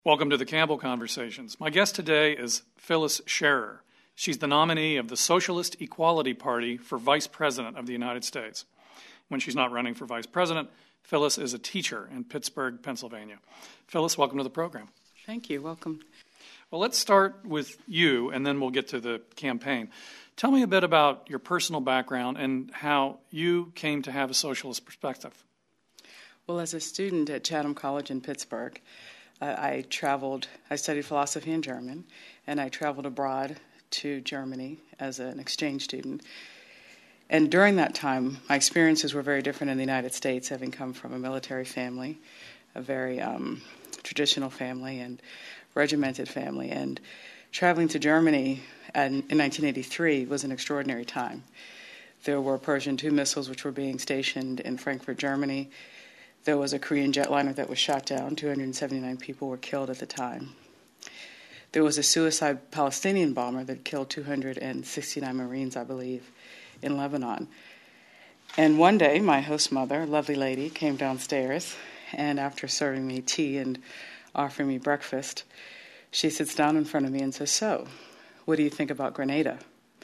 Welcome to the Campbell Conversations. My guest today is Phyllis Scherer. She's the nominee of the Socialist Equality Party for Vice President of the United States. When she's not running for Vice President, Phyllis is a teacher in Pittsburgh, Pennsylvania. Phyllis, welcome to the program. Thank you. Welcome. Well, let's start with you, and then we'll get to the campaign. Tell me a bit about your personal background and how you came to have a socialist perspective. Well, as a student at Chatham College in Pittsburgh, I studied philosophy and German, and I traveled abroad to Germany as an exchange student. And during that time, my experiences were very different in the United States, having come from a military family, a very traditional family and regimented family. And traveling to Germany in 1983 was an extraordinary time. There were Pershing II missiles which were being stationed in Frankfurt, Germany. There was a Korean jetliner that was shot down. 279 people were killed at the time. There was a suicide Palestinian bomber that killed 269 Marines, I believe, in Lebanon. And one day, my host mother, a lovely lady, came downstairs, and after serving me tea and offering me breakfast, she sits down in front of me and says, "So, what do you think about Grenada?"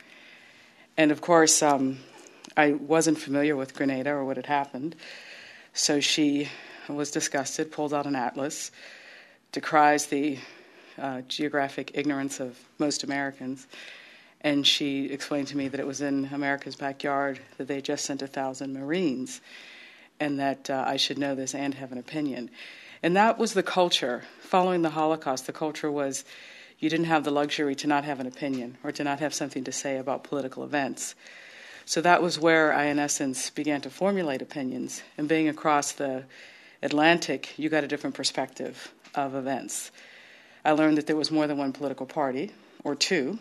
And of course, I wasn't familiar with Grenada or what had happened. So she was disgusted, pulled out an atlas, decries the geographic ignorance of most Americans, and she explained to me that it was in America's backyard, that they just sent 1,000 Marines, and that I should know this and have an opinion. And that was the culture. Following the Holocaust, the culture was you didn't have the luxury to not have an opinion or to not have something to say about political events. So that was where I, in essence, began to formulate opinions. And being across the Atlantic, you got a different perspective of events. I learned that there was more than one political party, or two,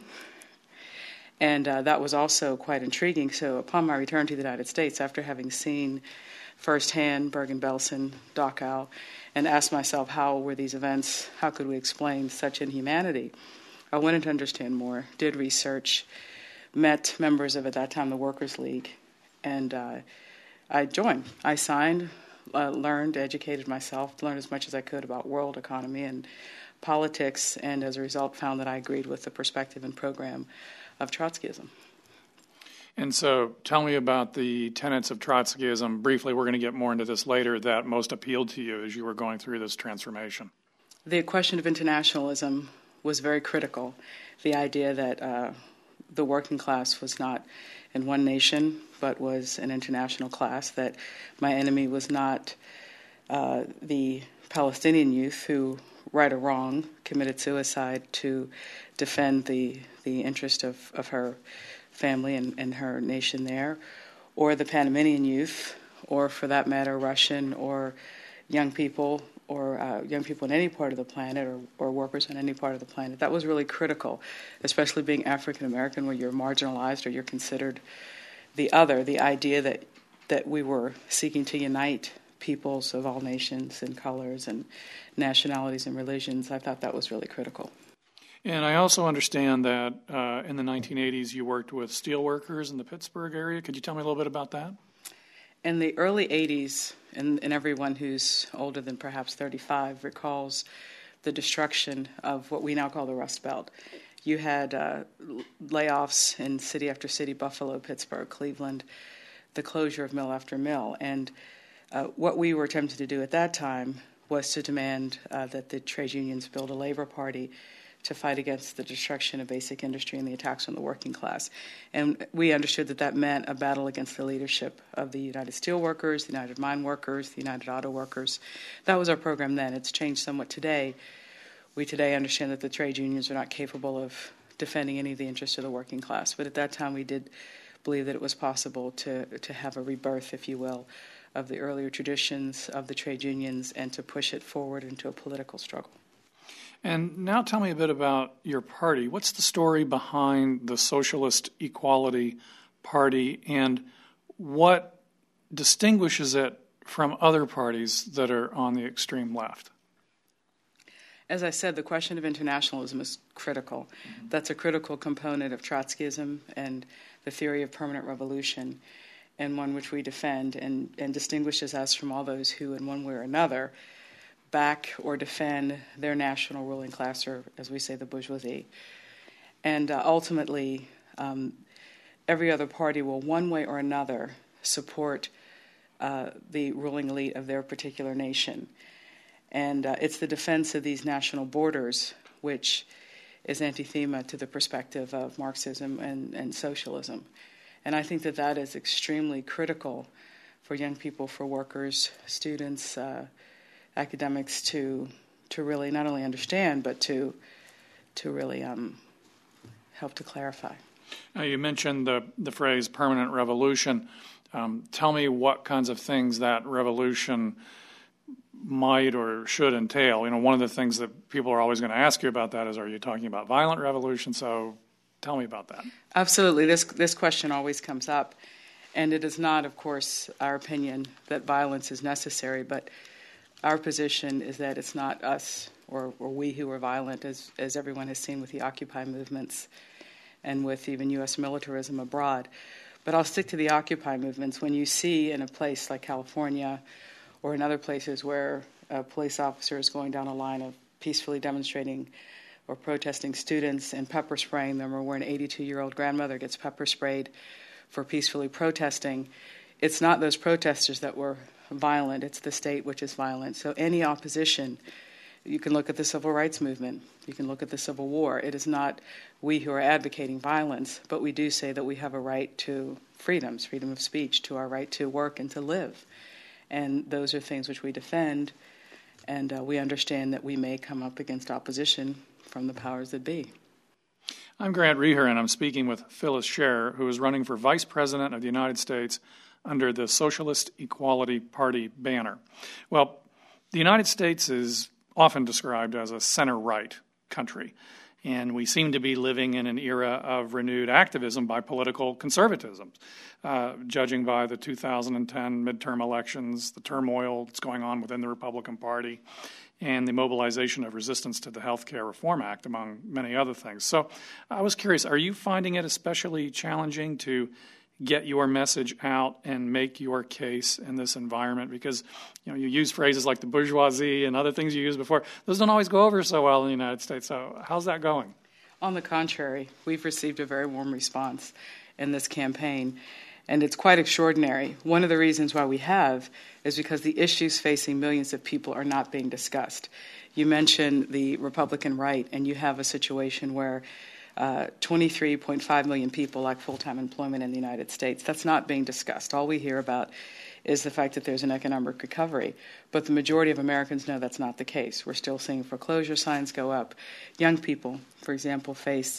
and that was also quite intriguing. So upon my return to the United States, after having seen firsthand Bergen-Belsen, Dachau, and asked myself how were these events, how could we explain such inhumanity, I wanted to understand more, did research, met members of, at that time, the Workers' League, and I joined. I signed, learned, educated myself, learned as much as I could about world economy and politics, and as a result found that I agreed with the perspective and program of Trotskyism. And so tell me about the tenets of Trotskyism. Briefly, we're going to get more into this later, that most appealed to you as you were going through this transformation. The question of internationalism was very critical. The idea that the working class was not in one nation, but was an international class, that my enemy was not the Palestinian youth who, right or wrong, committed suicide to defend the interest of her family and her nation there, or the Panamanian youth, or for that matter, Russian or young people, or young people in any part of the planet, or workers on any part of the planet. That was really critical, especially being African American, where you're marginalized or you're considered the other. The idea that we were seeking to unite peoples of all nations and colors and nationalities and religions, I thought that was really critical. And I also understand that in the 1980s you worked with steelworkers in the Pittsburgh area. Could you tell me a little bit about that? In the early 80s, and everyone who's older than perhaps 35 recalls the destruction of what we now call the Rust Belt. You had layoffs in city after city, Buffalo, Pittsburgh, Cleveland, the closure of mill after mill. And what we were attempting to do at that time was to demand that the trade unions build a labor party to fight against the destruction of basic industry and the attacks on the working class. And we understood that that meant a battle against the leadership of the United Steelworkers, the United Mine Workers, the United Auto Workers. That was our program then. It's changed somewhat today. We today understand that the trade unions are not capable of defending any of the interests of the working class. But at that time, we did believe that it was possible to have a rebirth, if you will, of the earlier traditions of the trade unions and to push it forward into a political struggle. And now tell me a bit about your party. What's the story behind the Socialist Equality Party, and what distinguishes it from other parties that are on the extreme left? As I said, the question of internationalism is critical. That's a critical component of Trotskyism and the theory of permanent revolution, and one which we defend and distinguishes us from all those who, in one way or another, back or defend their national ruling class, or as we say, the bourgeoisie. And ultimately, every other party will, one way or another, support the ruling elite of their particular nation. And it's the defense of these national borders which is anathema to the perspective of Marxism and socialism. And I think that that is extremely critical for young people, for workers, students, academics to really not only understand, but to really help to clarify. Now, you mentioned the phrase permanent revolution. Tell me what kinds of things that revolution might or should entail. You know, one of the things that people are always going to ask you about that is, are you talking about violent revolution? So tell me about that. Absolutely. This question always comes up. And it is not, of course, our opinion that violence is necessary, but our position is that it's not us or we who are violent, as everyone has seen with the Occupy movements and with even U.S. militarism abroad. But I'll stick to the Occupy movements. When you see in a place like California or in other places where a police officer is going down a line of peacefully demonstrating or protesting students and pepper spraying them, or where an 82-year-old grandmother gets pepper sprayed for peacefully protesting, it's not those protesters that were violent, it's the state which is violent. So any opposition, you can look at the civil rights movement, you can look at the Civil War. It is not we who are advocating violence, but we do say that we have a right to freedoms, freedom of speech, to our right to work and to live. And those are things which we defend, and we understand that we may come up against opposition from the powers that be. I'm Grant Reher, and I'm speaking with Phyllis Scherer, who is running for Vice President of the United States under the Socialist Equality Party banner. Well, the United States is often described as a center-right country, and we seem to be living in an era of renewed activism by political conservatism, judging by the 2010 midterm elections, the turmoil that's going on within the Republican Party, and the mobilization of resistance to the Health Care Reform Act, among many other things. So I was curious, are you finding it especially challenging to get your message out and make your case in this environment? Because, you know, you use phrases like the bourgeoisie and other things you used before. Those don't always go over so well in the United States. So how's that going? On the contrary, we've received a very warm response in this campaign, and it's quite extraordinary. One of the reasons why we have is because the issues facing millions of people are not being discussed. You mentioned the Republican right, and you have a situation where 23.5 million people lack full-time employment in the United States. That's not being discussed. All we hear about is the fact that there's an economic recovery. But the majority of Americans know that's not the case. We're still seeing foreclosure signs go up. Young people, for example, face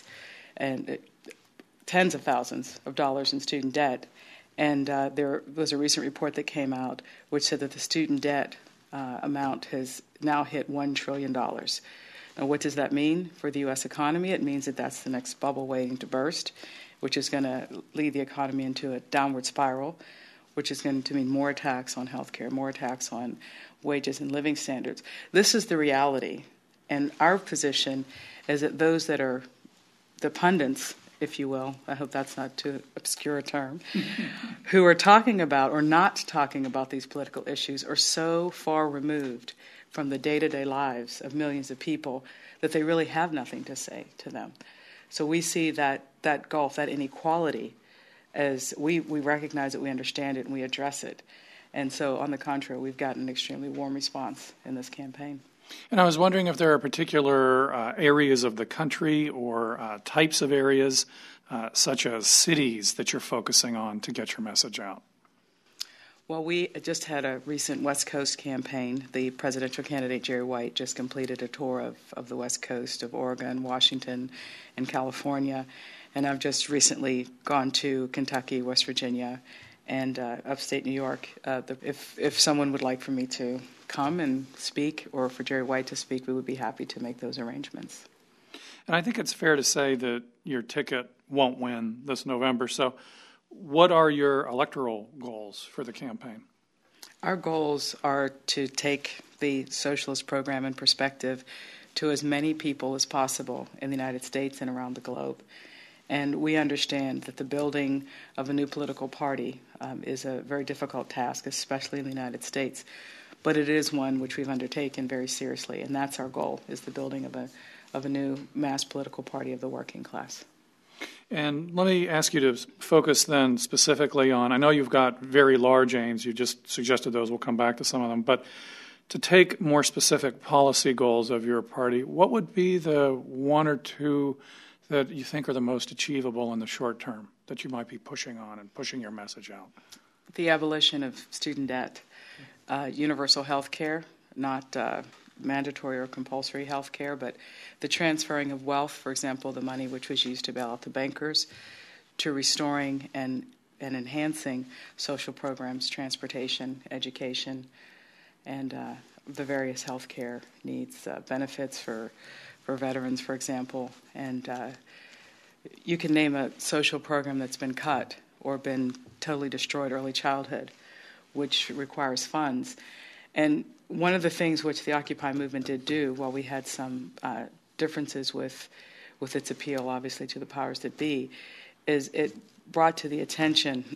tens of thousands of dollars in student debt. And there was a recent report that came out which said that the student debt amount has now hit $1 trillion. Now, what does that mean for the U.S. economy? It means that that's the next bubble waiting to burst, which is going to lead the economy into a downward spiral, which is going to mean more attacks on healthcare, more attacks on wages and living standards. This is the reality. And our position is that those that are the pundits, if you will, I hope that's not too obscure a term, who are talking about or not talking about these political issues are so far removed from the day-to-day lives of millions of people that they really have nothing to say to them. So we see that gulf, that inequality, as we recognize it, we understand it, and we address it. And so, on the contrary, we've gotten an extremely warm response in this campaign. And I was wondering if there are particular areas of the country or types of areas, such as cities, that you're focusing on to get your message out. Well, we just had a recent West Coast campaign. The presidential candidate, Jerry White, just completed a tour of the West Coast of Oregon, Washington, and California. And I've just recently gone to Kentucky, West Virginia, and upstate New York. If someone would like for me to come and speak, or for Jerry White to speak, we would be happy to make those arrangements. And I think it's fair to say that your ticket won't win this November. So what are your electoral goals for the campaign? Our goals are to take the socialist program in perspective to as many people as possible in the United States and around the globe. And we understand that the building of a new political party is a very difficult task, especially in the United States. but it is one which we've undertaken very seriously, and that's our goal, is the building of a new mass political party of the working class. And let me ask you to focus then specifically on, I know you've got very large aims, you just suggested those, we'll come back to some of them, but to take more specific policy goals of your party, what would be the one or two that you think are the most achievable in the short term that you might be pushing on and pushing your message out? The abolition of student debt, universal health care, not mandatory or compulsory health care, but the transferring of wealth, for example, the money which was used to bail out the bankers, to restoring and enhancing social programs, transportation, education, and the various health care needs, benefits for veterans, for example. And you can name a social program that's been cut or been totally destroyed, early childhood, which requires funds. And one of the things which the Occupy movement did do, while we had some differences with its appeal, obviously, to the powers that be, is it brought to the attention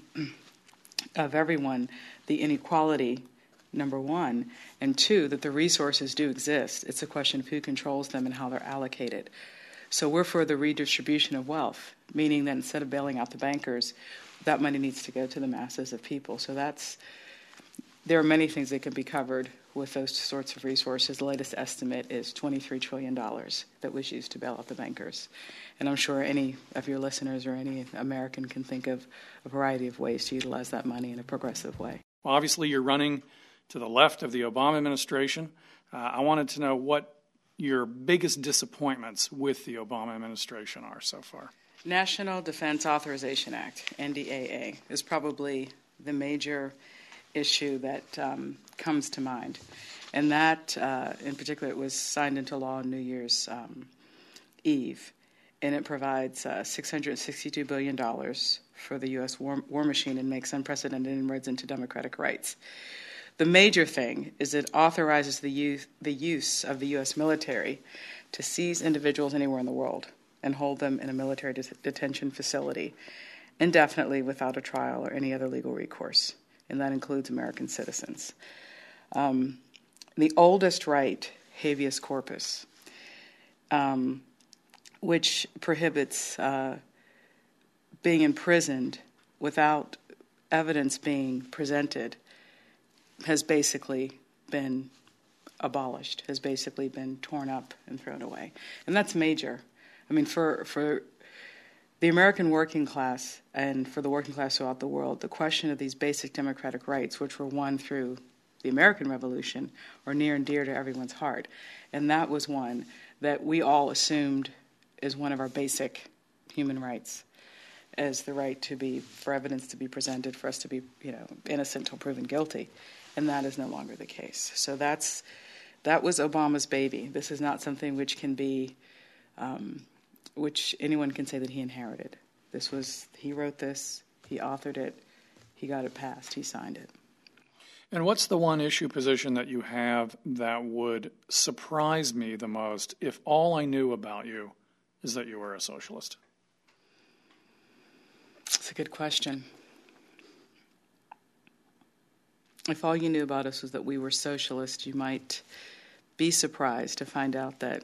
of everyone the inequality, number one, and two, that the resources do exist. It's a question of who controls them and how they're allocated. So we're for the redistribution of wealth, meaning that instead of bailing out the bankers, that money needs to go to the masses of people. So there are many things that can be covered with those sorts of resources. The latest estimate is $23 trillion that was used to bail out the bankers. And I'm sure any of your listeners or any American can think of a variety of ways to utilize that money in a progressive way. Well, obviously, you're running to the left of the Obama administration. I wanted to know what your biggest disappointments with the Obama administration are so far. National Defense Authorization Act, NDAA, is probably the major issue that comes to mind. And that, in particular, it was signed into law on New Year's Eve, and it provides $662 billion for the U.S. war machine and makes unprecedented inroads into democratic rights. The major thing is it authorizes the use of the U.S. military to seize individuals anywhere in the world and hold them in a military detention facility indefinitely without a trial or any other legal recourse, and that includes American citizens. The oldest right, habeas corpus, which prohibits being imprisoned without evidence being presented, has basically been abolished, has basically been torn up and thrown away. And that's major. I mean, for the American working class and for the working class throughout the world, the question of these basic democratic rights, which were won through the American Revolution, are near and dear to everyone's heart. And that was one that we all assumed is one of our basic human rights, as the right for evidence to be presented, for us to be, innocent until proven guilty. And that is no longer the case. So that was Obama's baby. This is not something which can be, which anyone can say that he inherited. He wrote this, he authored it, he got it passed, he signed it. And what's the one issue position that you have that would surprise me the most if all I knew about you is that you were a socialist? That's a good question. If all you knew about us was that we were socialists, you might be surprised to find out that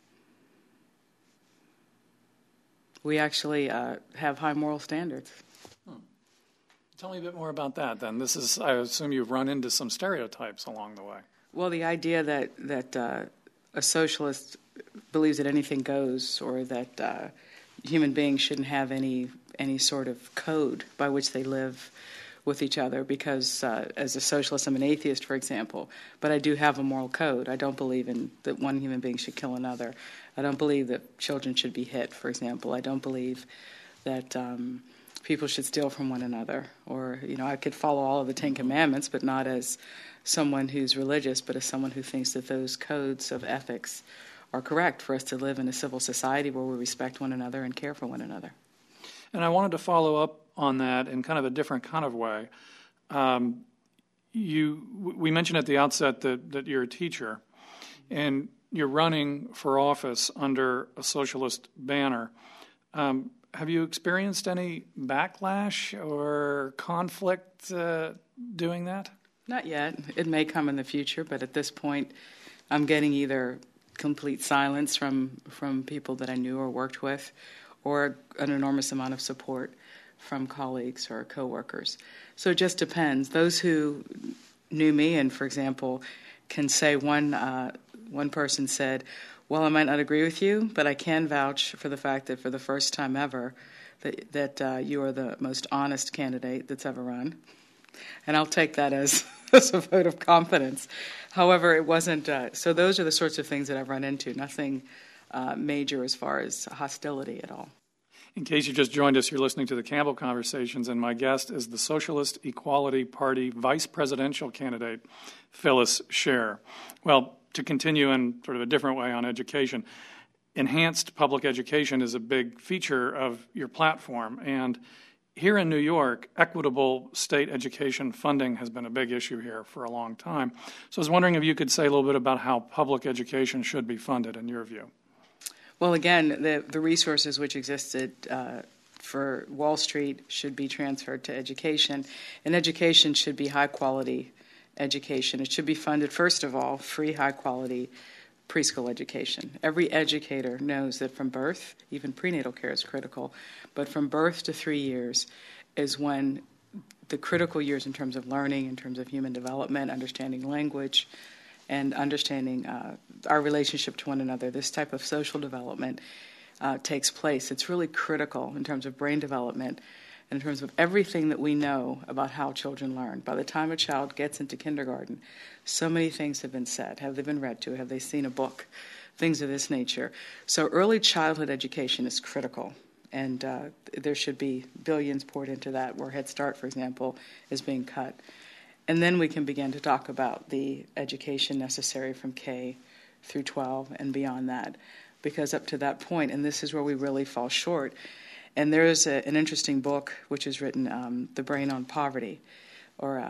we actually have high moral standards. Tell me a bit more about that, then. I assume you've run into some stereotypes along the way. Well, the idea that a socialist believes that anything goes, or that human beings shouldn't have any sort of code by which they live with each other, because as a socialist, I'm an atheist, for example, but I do have a moral code. I don't believe that one human being should kill another. I don't believe that children should be hit, for example. I don't believe that people should steal from one another. Or, I could follow all of the Ten Commandments, but not as someone who's religious, but as someone who thinks that those codes of ethics are correct for us to live in a civil society where we respect one another and care for one another. And I wanted to follow up on that in kind of a different kind of way. We mentioned at the outset that you're a teacher, and you're running for office under a socialist banner. Have you experienced any backlash or conflict doing that? Not yet. It may come in the future, but at this point, I'm getting either complete silence from people that I knew or worked with, or an enormous amount of support from colleagues or coworkers. So it just depends. Those who knew me, and for example, can say one person said, "Well, I might not agree with you, but I can vouch for the fact that for the first time ever, that you are the most honest candidate that's ever run." And I'll take that as a vote of confidence. However, it wasn't. So those are the sorts of things that I've run into. Nothing major as far as hostility at all. In case you just joined us, you're listening to the Campbell Conversations, and my guest is the Socialist Equality Party vice presidential candidate, Phyllis Scher. Well, to continue in sort of a different way on education, enhanced public education is a big feature of your platform, and here in New York, equitable state education funding has been a big issue here for a long time. So I was wondering if you could say a little bit about how public education should be funded in your view. Well, again, the resources which existed for Wall Street should be transferred to education, and education should be high-quality education. It should be funded, first of all, free, high-quality preschool education. Every educator knows that from birth, even prenatal care is critical, but from birth to 3 years is when the critical years in terms of learning, in terms of human development, understanding language, and understanding our relationship to one another. This type of social development takes place. It's really critical in terms of brain development and in terms of everything that we know about how children learn. By the time a child gets into kindergarten, so many things have been said. Have they been read to? Have they seen a book? Things of this nature. So early childhood education is critical, and there should be billions poured into that, where Head Start, for example, is being cut. And then we can begin to talk about the education necessary from K through 12 and beyond that, because up to that point, and this is where we really fall short, and there's an interesting book which is written, The Brain on Poverty, or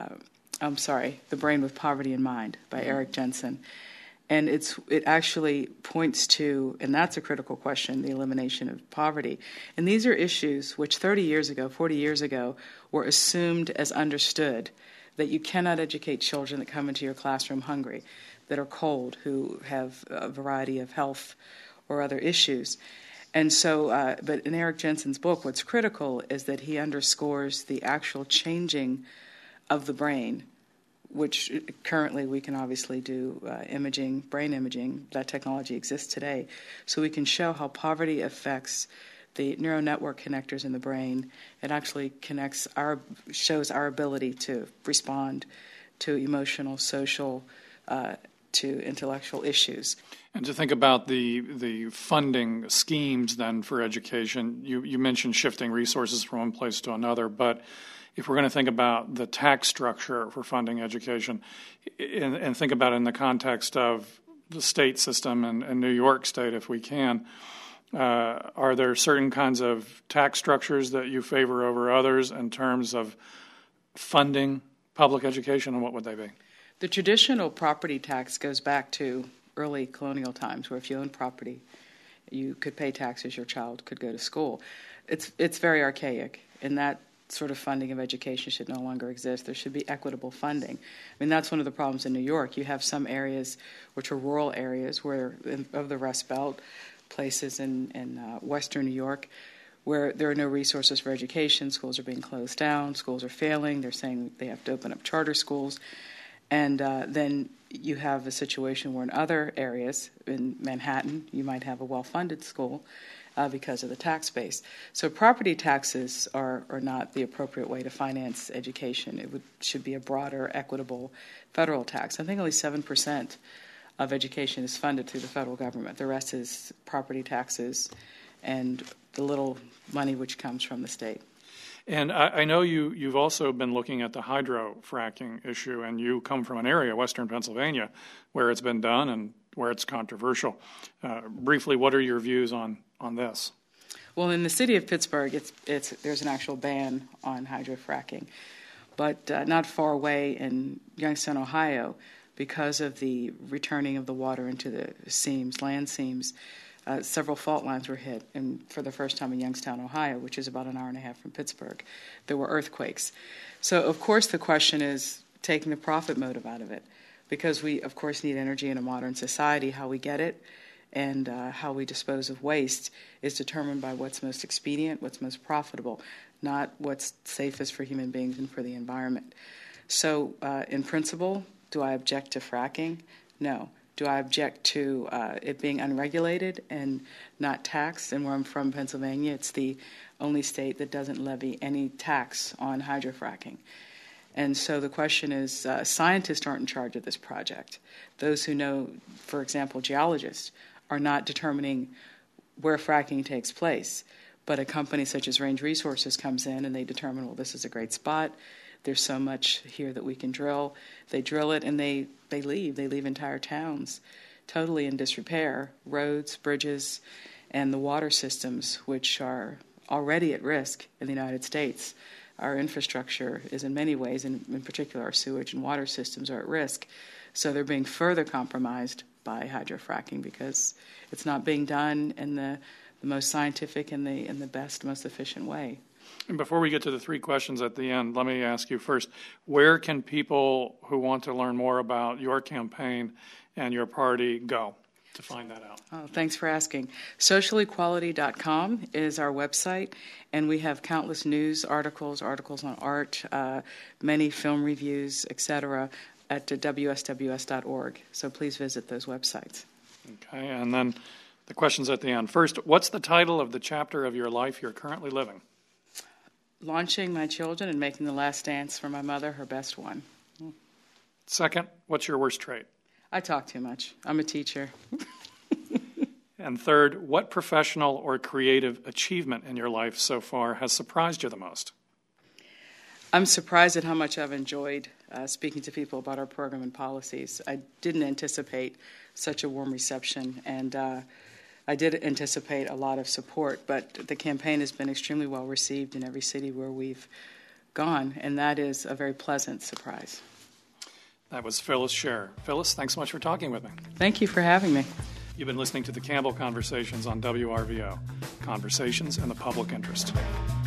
The Brain with Poverty in Mind by Eric Jensen. And it actually points to, and that's a critical question, the elimination of poverty. And these are issues which 30 years ago, 40 years ago, were assumed as understood, that you cannot educate children that come into your classroom hungry, that are cold, who have a variety of health or other issues. And so, but in Eric Jensen's book, what's critical is that he underscores the actual changing of the brain, which currently we can obviously do imaging, brain imaging. That technology exists today. So we can show how poverty affects the neural network connectors in the brain. It actually shows our ability to respond to emotional, social, to intellectual issues. And to think about the funding schemes then for education, you mentioned shifting resources from one place to another, but if we're going to think about the tax structure for funding education and think about it in the context of the state system and New York State, if we can, are there certain kinds of tax structures that you favor over others in terms of funding public education, and what would they be? The traditional property tax goes back to early colonial times, where if you owned property, you could pay taxes, your child could go to school. It's very archaic, and that sort of funding of education should no longer exist. There should be equitable funding. I mean, that's one of the problems in New York. You have some areas which are rural areas of the Rust Belt, places in western New York, where there are no resources for education. Schools are being closed down. Schools are failing. They're saying they have to open up charter schools. And then you have a situation where in other areas, in Manhattan, you might have a well-funded school because of the tax base. So property taxes are not the appropriate way to finance education. It should be a broader, equitable federal tax. I think only 7% of education is funded through the federal government. The rest is property taxes and the little money which comes from the state. And I know you've also been looking at the hydro-fracking issue, and you come from an area, western Pennsylvania, where it's been done and where it's controversial. Briefly, what are your views on this? Well, in the city of Pittsburgh, there's an actual ban on hydro-fracking, but not far away in Youngstown, Ohio, because of the returning of the water into the seams, land seams, several fault lines were hit, and for the first time in Youngstown, Ohio, which is about an hour and a half from Pittsburgh, there were earthquakes. So, of course, the question is, taking the profit motive out of it, because we, of course, need energy in a modern society. How we get it and how we dispose of waste is determined by what's most expedient, what's most profitable, not what's safest for human beings and for the environment. So, in principle, do I object to fracking? No. Do I object to it being unregulated and not taxed? And where I'm from, Pennsylvania, it's the only state that doesn't levy any tax on hydrofracking. And so the question is, scientists aren't in charge of this project. Those who know, for example, geologists, are not determining where fracking takes place. But a company such as Range Resources comes in and they determine, well, this is a great spot. There's so much here that we can drill. They drill it and they leave. They leave entire towns totally in disrepair, roads, bridges, and the water systems, which are already at risk in the United States. Our infrastructure is in many ways, and in particular our sewage and water systems, are at risk. So they're being further compromised by hydrofracking because it's not being done in the most scientific and the best, most efficient way. And before we get to the three questions at the end, let me ask you first, where can people who want to learn more about your campaign and your party go to find that out? Oh, thanks for asking. Socialequality.com is our website, and we have countless news articles on art, many film reviews, etc., at WSWS.org. So please visit those websites. Okay, and then the questions at the end. First, what's the title of the chapter of your life you're currently living? Launching my children and making the last dance for my mother, her best one. Second, what's your worst trait? I talk too much. I'm a teacher. And third, what professional or creative achievement in your life so far has surprised you the most? I'm surprised at how much I've enjoyed speaking to people about our program and policies. I didn't anticipate such a warm reception, and I did anticipate a lot of support, but the campaign has been extremely well received in every city where we've gone, and that is a very pleasant surprise. That was Phyllis Scherer. Phyllis, thanks so much for talking with me. Thank you for having me. You've been listening to the Campbell Conversations on WRVO, Conversations in the Public Interest.